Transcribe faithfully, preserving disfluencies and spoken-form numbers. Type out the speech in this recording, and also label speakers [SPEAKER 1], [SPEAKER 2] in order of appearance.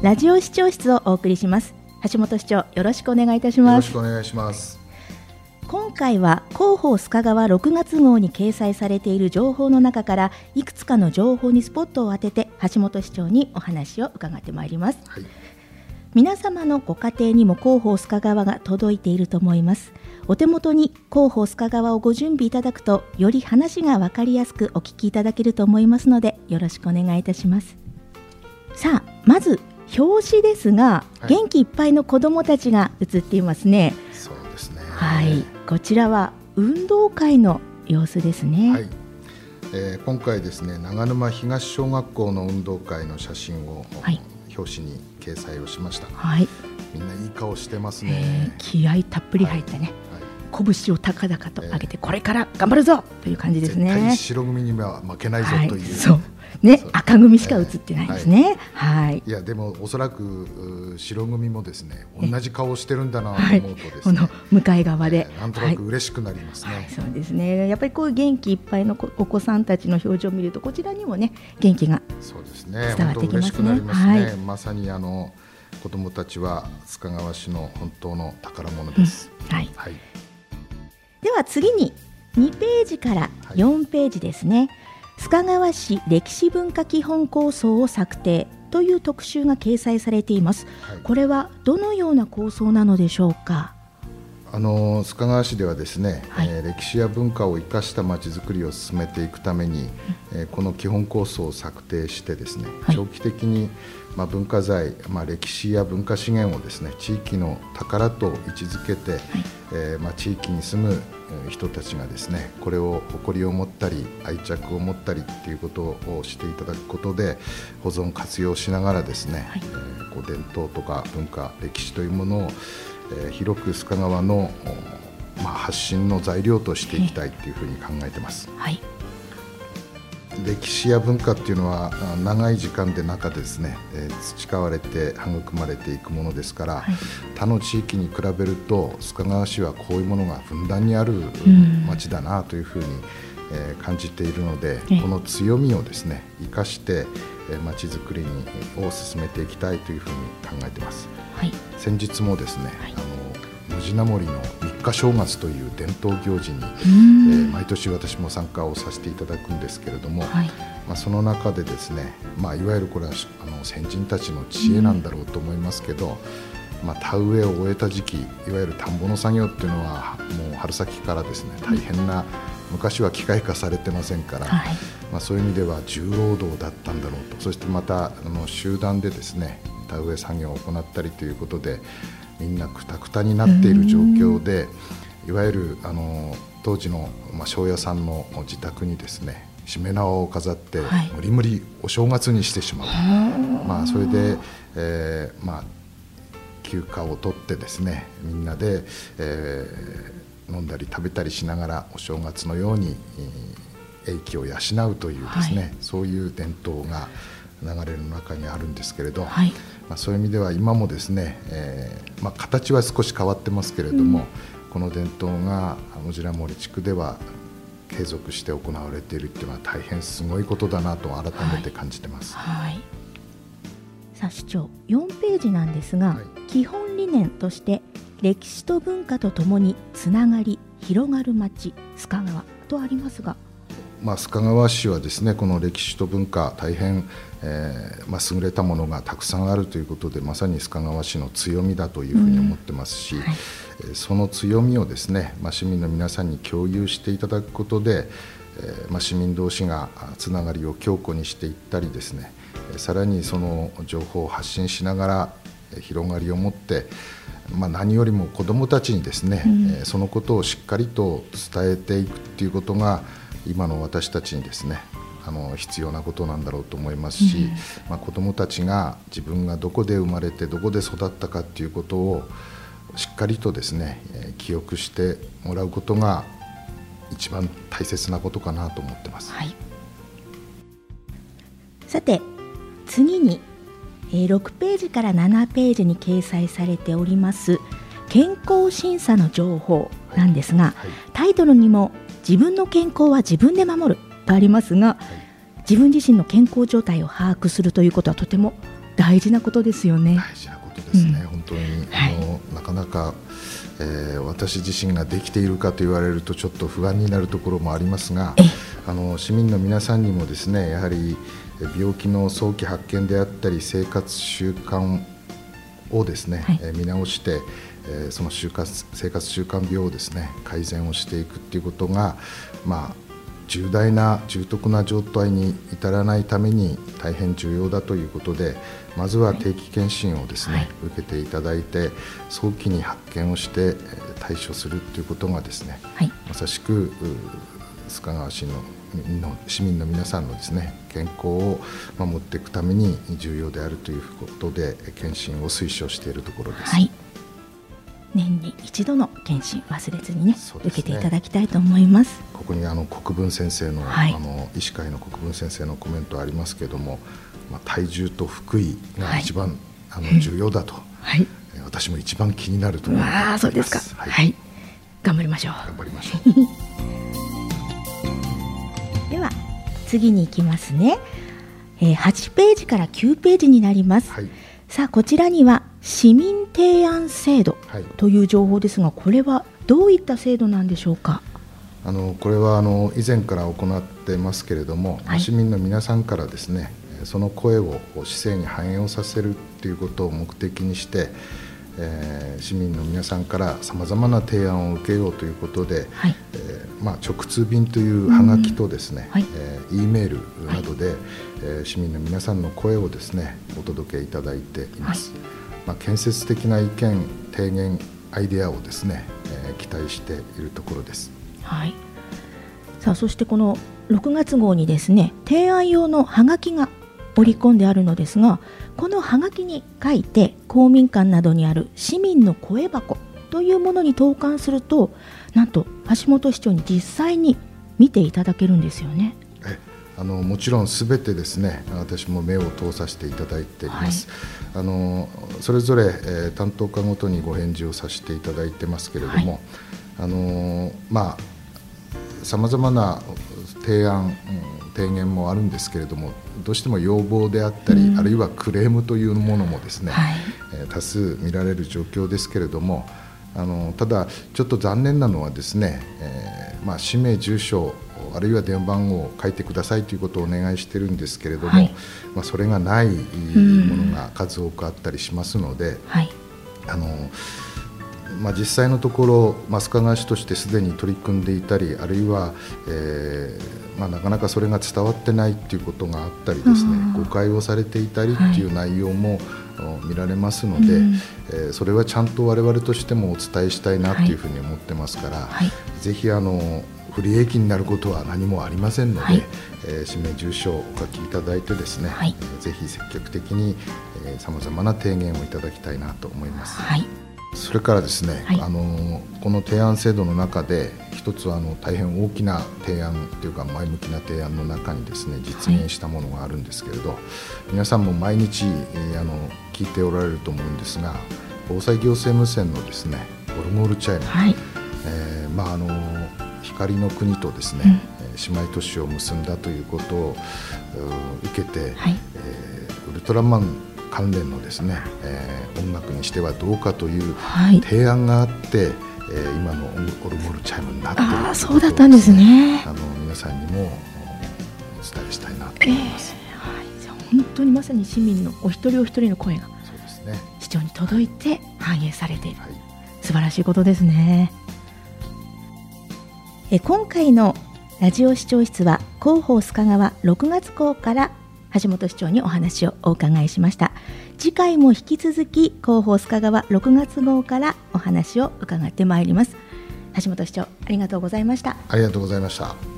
[SPEAKER 1] ラジオ視聴室をお送りします。橋本市長、よろしくお願いいたします。
[SPEAKER 2] よろしくお願いします。
[SPEAKER 1] 今回は広報須賀川ろくがつ号に掲載されている情報の中からいくつかの情報にスポットを当てて橋本市長にお話を伺ってまいります、はい、皆様のご家庭にも広報須賀川が届いていると思います。お手元に広報須賀川をご準備いただくとより話が分かりやすくお聞きいただけると思いますのでよろしくお願いいたします。さあ、まず表紙ですが、はい、元気いっぱいの子どもたちが写っていますね。
[SPEAKER 2] そうですね、
[SPEAKER 1] はい、こちらは運動会の様子ですね。
[SPEAKER 2] はい、えー、今回ですね、長沼東小学校の運動会の写真を、はい、表紙に掲載をしました、はい、みんないい顔してますね、
[SPEAKER 1] えー、気合いたっぷり入ったね、はいはい、拳を高々と上げて、えー、これから頑張るぞという感じですね。
[SPEAKER 2] 絶対白組には負けないぞという、はい、
[SPEAKER 1] そうね、赤組しか映ってないですね、はいはい、
[SPEAKER 2] いやでもおそらく白組もですね同じ顔をしてるんだなと思うとですね、はい、この
[SPEAKER 1] 向かい側で、
[SPEAKER 2] えー、なんとなく嬉しくなりますね、
[SPEAKER 1] はいはい、そうですね。やっぱりこう元気いっぱいのお子さんたちの表情を見るとこちらにもね元気が伝わってきますね。
[SPEAKER 2] 嬉しくなりますね、はい、まさにあの子どもたちは須賀川市の本当の宝物です、
[SPEAKER 1] うんはいはい、では次ににページからよんページですね、はい、須賀川市歴史文化基本構想を策定という特集が掲載されています、はい、これはどのような構想なのでしょうか。
[SPEAKER 2] あの須賀川市ではですね、はいえー、歴史や文化を生かしたまちづくりを進めていくために、うんえー、この基本構想を策定してですね、はい、長期的に、まあ、文化財、まあ、歴史や文化資源をですね地域の宝と位置づけて、はいえーまあ、地域に住む人たちがですねこれを誇りを持ったり愛着を持ったりっていうことをしていただくことで保存活用しながらですね、はいえー、こう伝統とか文化歴史というものを、えー、広く須賀川の、まあ、発信の材料としていきたいというふうに考えてます、はい、歴史や文化っていうのは長い時間で中でですね、えー、培われて育まれていくものですから、はい、他の地域に比べると須賀川市はこういうものがふんだんにある町だなというふうに、えー、感じているので、うん、この強みをですね生かして町づくりにを進めていきたいというふうに考えています、はい、先日もですね、はい、あのムジナモリの三日正月という伝統行事に、えー、毎年私も参加をさせていただくんですけれども、はいまあ、その中でですね、まあ、いわゆるこれはあの先人たちの知恵なんだろうと思いますけど、まあ、田植えを終えた時期いわゆる田んぼの作業っていうのはもう春先からですね大変な、昔は機械化されてませんから、はいまあ、そういう意味では重労働だったんだろうと。そしてまたあの集団でですね田植え作業を行ったりということでみんなくたくたになっている状況でいわゆるあの当時の、まあ、庄屋さんの自宅にですねしめ縄を飾って、はい、無理無理お正月にしてしまう、まあ、それで、えーまあ、休暇を取ってですねみんなで、えー、飲んだり食べたりしながらお正月のように、えー、英気を養うというですね、はい、そういう伝統が流れの中にあるんですけれど、はいまあ、そういう意味では今もですね、えーまあ、形は少し変わってますけれども、うん、この伝統がムジナモリ地区では継続して行われているというのは大変すごいことだなと改めて感じてます、はいはい、
[SPEAKER 1] さあ市長よんページなんですが、はい、基本理念として歴史と文化とともにつながり広がる町須賀川とありますが、
[SPEAKER 2] まあ、須賀川市はですねこの歴史と文化大変、えーまあ、優れたものがたくさんあるということでまさに須賀川市の強みだというふうに思ってますし、うんはい、その強みをですね、まあ、市民の皆さんに共有していただくことで、えーまあ、市民同士がつながりを強固にしていったりですねさらにその情報を発信しながら広がりを持って、まあ、何よりも子どもたちにですね、うん、そのことをしっかりと伝えていくということが今の私たちにですねあの必要なことなんだろうと思いますし、うんまあ、子どもたちが自分がどこで生まれてどこで育ったかということをしっかりとですね記憶してもらうことが一番大切なことかなと思ってます、はい、
[SPEAKER 1] さて次にろくページからななページに掲載されております健康審査の情報なんですが、はいはい、タイトルにも自分の健康は自分で守るとありますが、はい、自分自身の健康状態を把握するということはとても大事なことですよね。
[SPEAKER 2] 大事なことですね、うん、本当に、
[SPEAKER 1] はい、
[SPEAKER 2] あのなかなか、えー、私自身ができているかと言われるとちょっと不安になるところもありますが、あの市民の皆さんにもですね、やはり病気の早期発見であったり生活習慣をですね、はい、えー、見直して、えー、その習慣生活習慣病をですね改善をしていくということが、まあ、重大な重篤な状態に至らないために大変重要だということで、まずは定期検診をですね、はい、受けていただいて早期に発見をして対処するということがですね、はい、まさしく須賀川市の市民の皆さんのですね健康を守っていくために重要であるということで検診を推奨しているところです。
[SPEAKER 1] はい、年に一度の検診忘れずに ね, ね受けていただきたいと思います。
[SPEAKER 2] ここにあの国分先生 の,、はい、あの医師会の国分先生のコメントありますけれども、まあ、体重と腹囲が一番、はい、あの重要だと、はい、私も一番気になると思います。
[SPEAKER 1] あ、そうですか、はいはい、頑張りましょう。
[SPEAKER 2] 頑張りましょう
[SPEAKER 1] では次に行きますね、えー、はちページからきゅうページになります、はい、さあこちらには市民提案制度という情報ですが、これはどういった制度なんでしょうか。
[SPEAKER 2] あのこれはあの以前から行ってますけれども、はい、市民の皆さんからですねその声を市政に反映をさせるということを目的にして、えー、市民の皆さんからさまざまな提案を受けようということで、はい、えーまあ、直通便というはがきとですね、はい、えー、E メールなどで、はい、えー、市民の皆さんの声をですねお届けいただいています、はい、まあ、建設的な意見提言アイデアをですね、えー、期待しているところです。
[SPEAKER 1] はい、さあそしてこのろくがつ号にですね提案用のハガキが織り込んであるのですが、このハガキに書いて公民館などにある市民の声箱というものに投函すると、なんと橋本市長に実際に見ていただけるんですよね。
[SPEAKER 2] えあのもちろんすべてですね私も目を通させていただいています、はい、あのそれぞれ、えー、担当課ごとにご返事をさせていただいてますけれども、はい、あのまあさまざまな提案、うん、提言もあるんですけれども、どうしても要望であったり、うん、あるいはクレームというものもですね、はい、えー、多数見られる状況ですけれども、あのただちょっと残念なのはですね、えーまあ、氏名住所あるいは電話番号を書いてくださいということをお願いしているんですけれども、はい、まあ、それがないものが数多くあったりしますので、はい、あのまあ、実際のところ須賀川市としてすでに取り組んでいたり、あるいは、えーまあ、なかなかそれが伝わってないということがあったりですね、誤解をされていたりという内容も、はい、見られますので、うん、えー、それはちゃんと我々としてもお伝えしたいなというふうに思ってますから、はいはい、ぜひあの不利益になることは何もありませんので、はい、えー、氏名住所をお書きいただいてですね、はい、えー、ぜひ積極的にさまざまな提言をいただきたいなと思います。はい、それからですね、はい、あのこの提案制度の中で一つはあの大変大きな提案というか前向きな提案の中にですね実現したものがあるんですけれど、はい、皆さんも毎日、えー、あの聞いておられると思うんですが、防災行政無線のですねオルゴールチャイム、はい、えーまあ、あの光の国とですね、うん、姉妹都市を結んだということを受けて、はい、えー、ウルトラマン関連のですね、えー、音楽にしてはどうかという提案があって、はい、えー、今のオルゴールチャイムになっているということを、ね、
[SPEAKER 1] そうだったんですね。
[SPEAKER 2] あの皆さんにもお伝えしたいなと思います。
[SPEAKER 1] えーはい、じゃあ本当にまさに市民のお一人お一人の声が
[SPEAKER 2] そうですね、
[SPEAKER 1] 市長に届いて反映されている、はい、素晴らしいことですね。え今回のラジオ視聴室は広報須賀川ろくがつ号から橋本市長にお話をお伺いしました。次回も引き続き広報須賀川ろくがつ号からお話を伺ってまいります。橋本市長、ありがとうございました。
[SPEAKER 2] ありがとうございました。